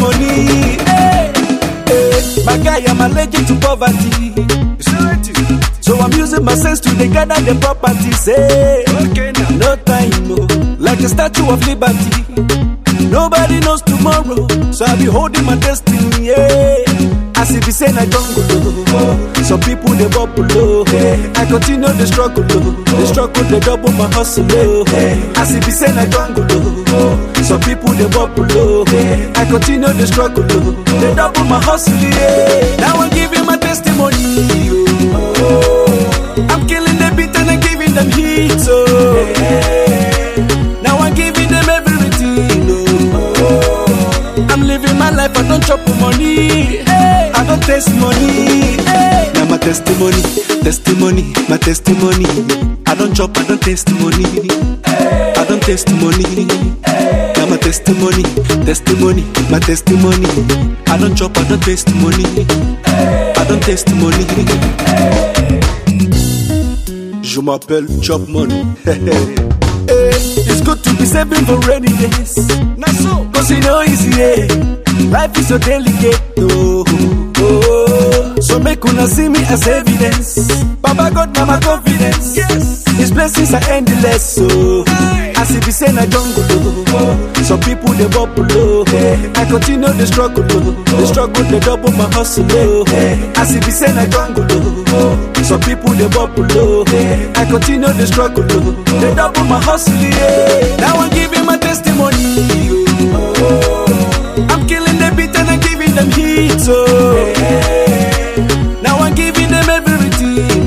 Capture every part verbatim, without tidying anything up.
testimony. Hey, hey, my guy, I'm allergic to poverty. So I'm using my sense to they gather the properties. Hey, okay, now. No time, no. Like a statue of liberty. Nobody knows tomorrow, so I'll be holding my destiny. Yeah. As if it's in a jungle, oh. Some people they bubble low. I continue the struggle, oh. The struggle they double my hustle, oh. As if it's in a jungle, oh. Some people they bubble low. I continue the struggle, oh. They double my hustle, yeah. Now I'm giving my testimony, oh. I'm killing the beat and I'm giving them heat, oh. Now I'm giving them everything, oh. I'm living my life, I don't chop money. I don't taste money. Hey. Now my testimony, testimony, my testimony. I don't chop, I don't taste money. Hey. I don't taste money. Hey. Now my testimony, testimony, my testimony. I don't chop, I don't taste money. Hey. I don't taste money. Hey. Je m'appelle Chop Money. Hey. It's good to be saving for rainy days. Not so, cause you know easy, yeah. Life is so delicate, oh, oh. So make una see me as evidence. Baba God, now my confidence. Yes, His blessings are endless, so oh. As if it's in a jungle, oh. Some people they bubble, oh. I continue the struggle, oh. The struggle they double my hustle, oh. As if it's in a jungle, oh. Some people they bubble, oh. I continue the struggle, oh. They double my hustle, yeah. Now I'm giving my testimony, oh. I'm killing the beat and I'm giving them heat, so oh. Now I'm giving them everything,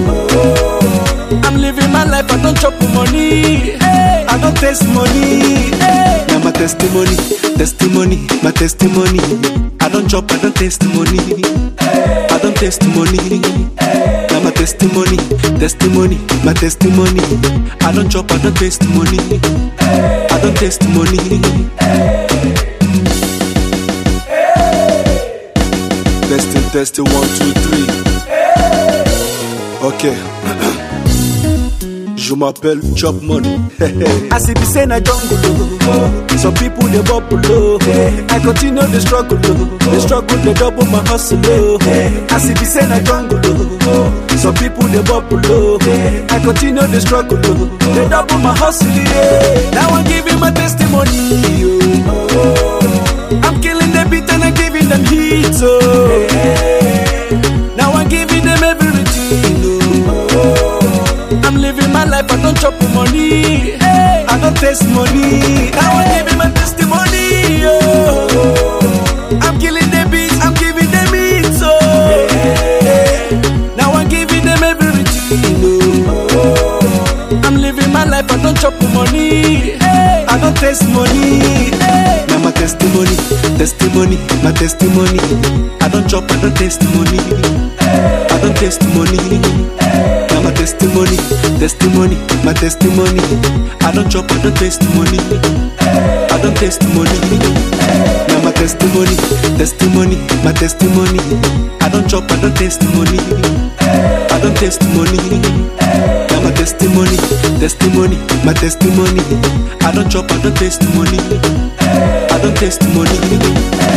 oh. I'm living my life, I don't chop money. I don't taste money. Now my testimony, testimony, my testimony. I don't chop, I don't taste money. I don't taste money. Now my testimony, testimony, my testimony. I don't chop, I don't taste money. I don't taste money. Testing, testing, one, two, three. Okay. Je m'appelle Chop Money. As if it's in a jungle, oh. Some people they bubble, oh. I continue the struggle, oh. The struggle they double my hustle, oh. As if it's in a jungle, oh. Some people they bubble, oh. I continue the struggle, oh. They double my hustle, yeah. Now I'm giving my testimony, oh. I'm killing the beat and I'm giving them heat, oh. Now I'm giving them everything, oh. I'm living my life, I don't chop money. I don't taste money. Now I'm giving my testimony, oh. I'm killing the beats, I'm giving them heat, oh. Now I'm giving them everything, oh. I'm living my life, I don't chop money. I don't taste money. Now my testimony, testimony, my testimony. I don't chop, I don't taste money. I don't taste money. Now my testimony, testimony, my testimony. I don't chop, I don't taste money. I don't taste money. Now my testimony, testimony, my testimony. I don't chop, I don't taste money. I don't taste money. Now my testimony, testimony, my testimony. I don't chop, I don't taste money. I don't taste money.